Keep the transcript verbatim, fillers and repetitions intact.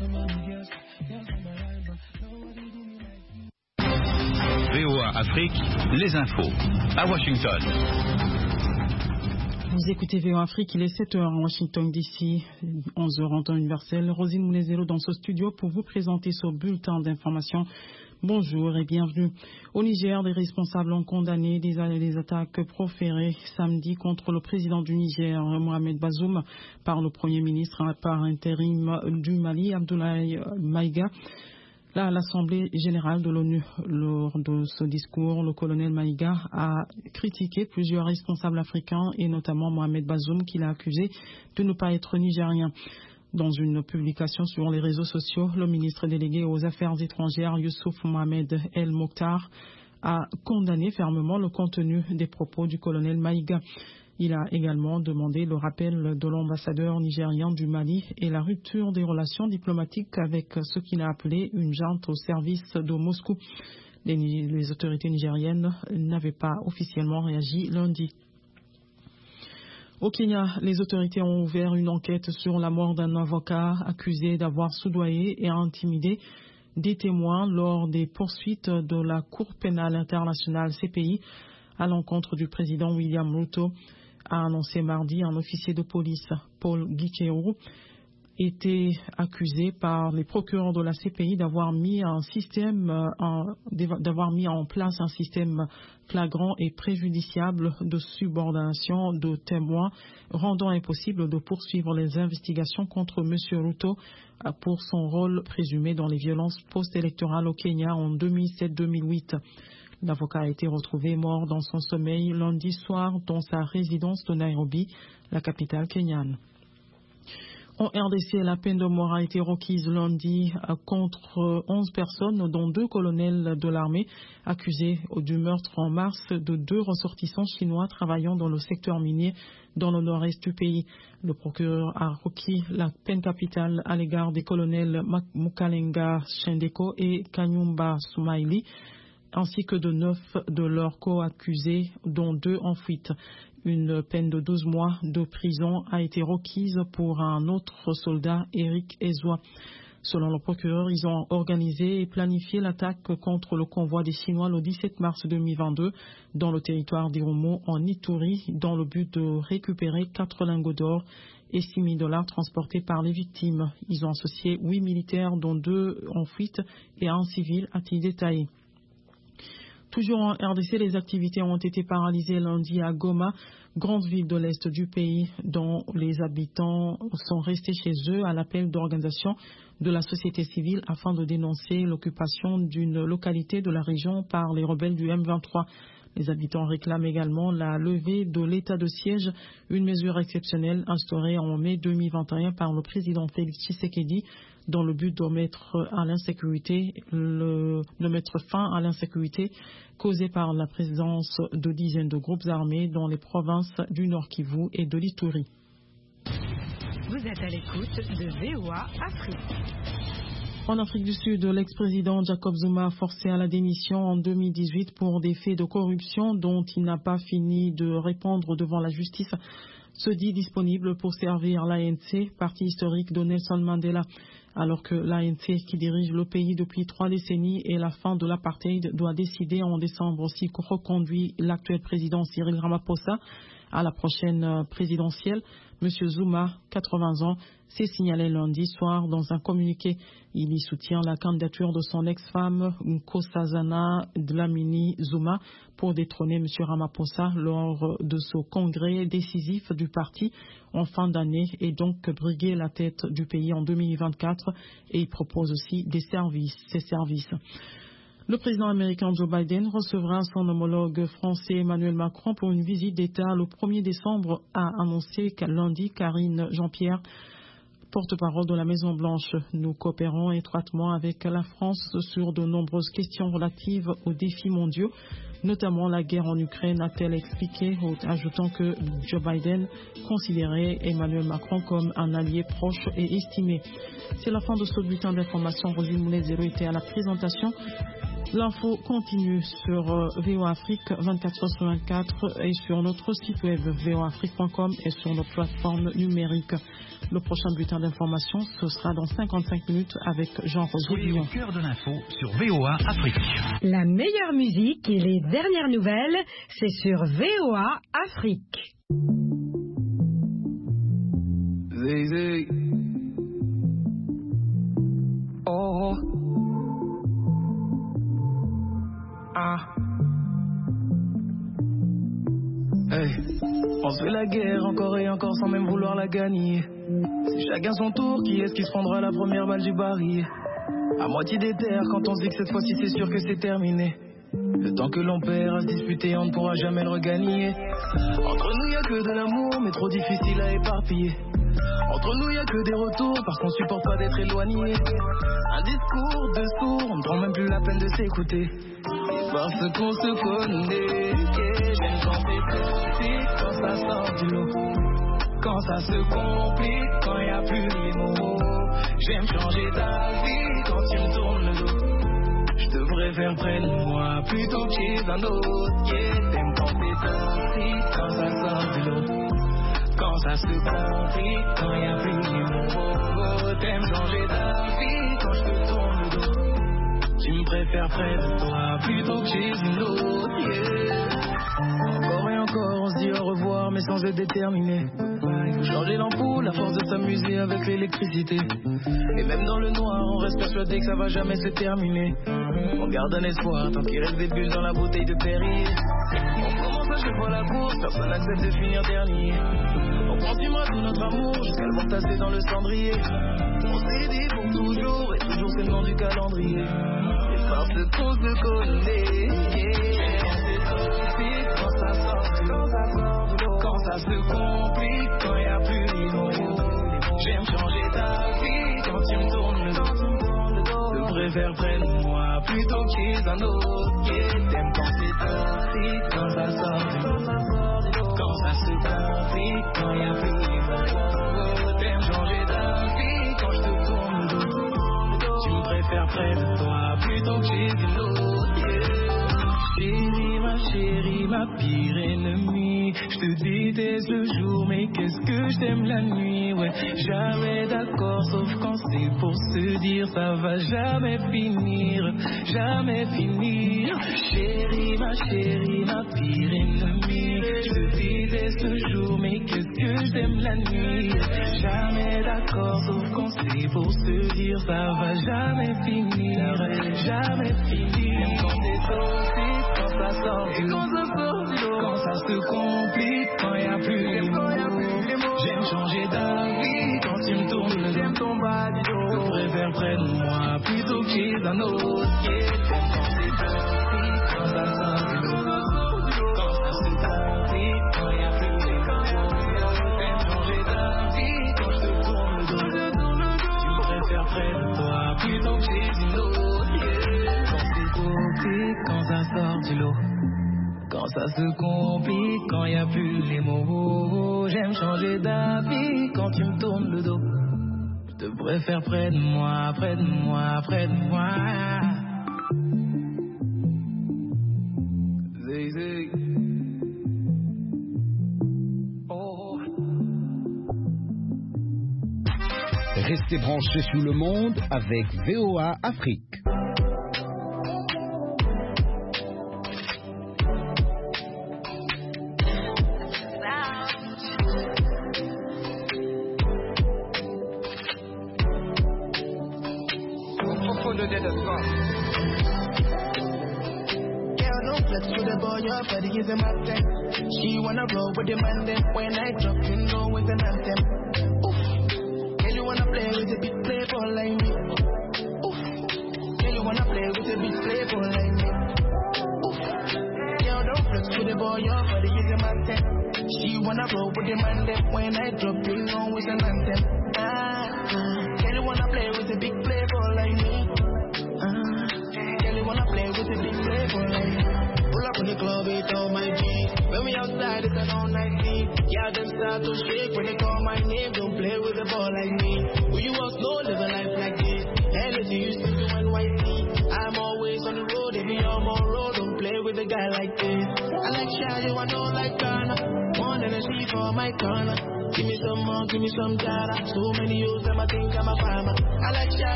V O A Afrique, les infos. À Washington. Vous écoutez V O A Afrique, il est sept heures à Washington D C, onze heures en temps universel. Rosine Moulezelo dans ce studio pour vous présenter ce bulletin d'information. Bonjour et bienvenue. Au Niger, des responsables ont condamné des, des attaques proférées samedi contre le président du Niger, Mohamed Bazoum, par le Premier ministre par intérim du Mali, Abdoulaye Maïga. Là, à l'Assemblée générale de l'ONU, lors de ce discours, le colonel Maïga a critiqué plusieurs responsables africains et notamment Mohamed Bazoum, qu'il a accusé de ne pas être nigérien. Dans une publication sur les réseaux sociaux, le ministre délégué aux Affaires étrangères, Youssouf Mohamed El Mokhtar, a condamné fermement le contenu des propos du colonel Maïga. Il a également demandé le rappel de l'ambassadeur nigérien du Mali et la rupture des relations diplomatiques avec ce qu'il a appelé une junte au service de Moscou. Les, les autorités nigériennes n'avaient pas officiellement réagi lundi. Au Kenya, les autorités ont ouvert une enquête sur la mort d'un avocat accusé d'avoir soudoyé et intimidé des témoins lors des poursuites de la Cour pénale internationale C P I à l'encontre du président William Ruto, a annoncé mardi un officier de police, Paul Gikeru, était accusé par les procureurs de la C P I d'avoir mis un système, un, d'avoir mis en place un système flagrant et préjudiciable de subordination de témoins, rendant impossible de poursuivre les investigations contre M. Ruto pour son rôle présumé dans les violences post-électorales au Kenya en deux mille sept deux mille huit. L'avocat a été retrouvé mort dans son sommeil lundi soir dans sa résidence de Nairobi, la capitale kenyane. En R D C, la peine de mort a été requise lundi contre onze personnes, dont deux colonels de l'armée, accusés du meurtre en mars de deux ressortissants chinois travaillant dans le secteur minier dans le nord-est du pays. Le procureur a requis la peine capitale à l'égard des colonels Mukalenga Shendeko et Kanyumba Sumaili, ainsi que de neuf de leurs co-accusés, dont deux en fuite. Une peine de douze mois de prison a été requise pour un autre soldat, Eric Ezwa. Selon le procureur, ils ont organisé et planifié l'attaque contre le convoi des Chinois le dix-sept mars deux mille vingt-deux dans le territoire d'Irumu en Ituri, dans le but de récupérer quatre lingots d'or et six mille dollars transportés par les victimes. Ils ont associé huit militaires, dont deux en fuite, et un civil, a-t-il détaillé. Toujours en R D C, les activités ont été paralysées lundi à Goma, grande ville de l'Est du pays, dont les habitants sont restés chez eux à l'appel d'organisations de la société civile afin de dénoncer l'occupation d'une localité de la région par les rebelles du M vingt-trois. Les habitants réclament également la levée de l'état de siège, une mesure exceptionnelle instaurée en mai deux mille vingt et un par le président Félix Tshisekedi dans le but de mettre à l'insécurité, le, de mettre fin à l'insécurité causée par la présence de dizaines de groupes armés dans les provinces du Nord Kivu et de l'Ituri. Vous êtes à l'écoute de V O A Afrique. En Afrique du Sud, l'ex-président Jacob Zuma forcé à la démission en deux mille dix-huit pour des faits de corruption dont il n'a pas fini de répondre devant la justice se dit disponible pour servir l'A N C, parti historique de Nelson Mandela. Alors que l'A N C, qui dirige le pays depuis trois décennies et la fin de l'apartheid, doit décider en décembre s'il reconduit l'actuel président Cyril Ramaphosa à la prochaine présidentielle, M. Zuma, quatre-vingts ans, s'est signalé lundi soir dans un communiqué. Il y soutient la candidature de son ex-femme, Nkosazana Dlamini Zuma, pour détrôner M. Ramaphosa lors de ce congrès décisif du parti en fin d'année et donc briguer la tête du pays en deux mille vingt-quatre, et il propose aussi des services, ses services. Le président américain Joe Biden recevra son homologue français Emmanuel Macron pour une visite d'État le premier décembre, a annoncé lundi Karine Jean-Pierre, porte-parole de la Maison-Blanche. Nous coopérons étroitement avec la France sur de nombreuses questions relatives aux défis mondiaux, notamment la guerre en Ukraine, a-t-elle expliqué, ajoutant que Joe Biden considérait Emmanuel Macron comme un allié proche et estimé. C'est la fin de ce bulletin d'information. Rosine Moulezelo était à la présentation. L'info continue sur euh, V O A Afrique vingt-quatre heures sur vingt-quatre et sur notre site web v o afrique point com et sur nos plateformes numériques. Le prochain bulletin d'information, ce sera dans cinquante-cinq minutes avec Jean-Roger Soyez Billon. au cœur de l'info sur V O A Afrique. La meilleure musique et les dernières nouvelles, c'est sur V O A Afrique. Zay, zay. Oh. Ah. Hey. On se fait la guerre encore et encore sans même vouloir la gagner. C'est chacun son tour, qui est-ce qui se prendra la première balle du baril? À moitié des terres, quand on se dit que cette fois-ci c'est sûr que c'est terminé. Le temps que l'on perd à se disputer, on ne pourra jamais le regagner. Entre nous y a que de l'amour, mais trop difficile à éparpiller. Entre nous y a que des retours, parce qu'on supporte pas d'être éloigné. Un discours de sourd, on ne prend même plus la peine de s'écouter. Parce qu'on se connaît, yeah. J'aime quand c'est toxique, quand ça sort du lot. Quand ça se complique, quand y a plus les mots. J'aime changer d'avis quand tu me tournes le dos. Je te préfère près de moi plutôt que chez un autre, yeah. T'aimes quand c'est toxique, quand ça sort du lot. Quand ça se complique, quand y a plus les mots. T'aimes changer d'avis quand je te tourne le dos. Tu me préfères près de toi plutôt que chez une autre, yeah. Encore et encore on se dit au revoir mais sans être déterminé. Il faut changer l'ampoule à force de s'amuser avec l'électricité. Et même dans le noir on reste persuadé que ça va jamais se terminer. On garde un espoir tant qu'il reste des bulles dans la bouteille de Perrier. On commence à chaque fois la course, personne n'accepte de finir dernier. On continuera tout notre amour jusqu'à le voir tasser dans le cendrier. On s'est dit pour toujours et toujours c'est le nom du calendrier. Et parce qu'on se connaît, yeah. C'est toxique quand ça sort du lot. Quand ça se complique, quand y a plus les mots. J'aime changer d'avis quand tu me tournes le dos. Je préfère près de moi plutôt que chez un autre, yeah. T'aimes quand c'est toxique, quand ça sort du lot. Quand ça se complique, quand y a plus les mots. T'aimes changer d'avis quand je te tourne le dos. Tu me préfères près de toi plutôt que chez une autre, yeah. Chérie, ma chérie, ma pire ennemie. Je te déteste le jour, mais qu'est-ce que je t'aime la nuit, ouais. Jamais d'accord, sauf quand c'est pour se dire ça va jamais finir, jamais finir. Chérie, ma chérie, ma pire ennemie. Je te déteste le jour, mais qu'est-ce que je t'aime la nuit. Jamais d'accord, sauf quand c'est pour se dire ça va jamais finir, jamais finir. Quand c'est toxique, quand ça sort du lot, quand ça se complique, quand y a plus les mots. J'aime changer d'avis quand tu me tournes le dos. Ton bas du dos. Je préfère près de moi plutôt que chez un autre, yeah. Quand c'est toxique, quand ça sort du lot, quand ça se complique, quand y a plus les mots. J'aime changer d'avis quand je te tourne le dos. Tu me préfères près de toi plutôt que chez une autre, yeah. Quand c'est toxique, quand ça sort du lot. Quand ça se complique, quand y a plus les mots. J'aime changer d'avis quand tu me tournes le dos. Je te préfère près de moi, près de moi, près de moi. Zay, zay. Oh. Restez branchés sur le monde avec V O A Afrique. She wanna roll with the man then when I drop you know with an anthem. Oof. Girl you wanna play with a big playboy like me. Oof. Girl you wanna play with a big playboy like me. Oof. Girl don't flex with the boy your body is a man then. She wanna roll with the man then when I drop you know with an anthem. Ah, ah. Girl you wanna play with a big playboy like me. Ah, girl you wanna play with a big playboy like me. Pull up in the club with all my G's. When we outside, it's an all-night scene. Yeah, them start to shake when they call my name. Don't play with a ball like me. Who you want, no, live a life like this. Energy used to do N Y C. I'm always on the road. my corner. Give me some more, give me some data. So many years, them I think I'm a farmer. I like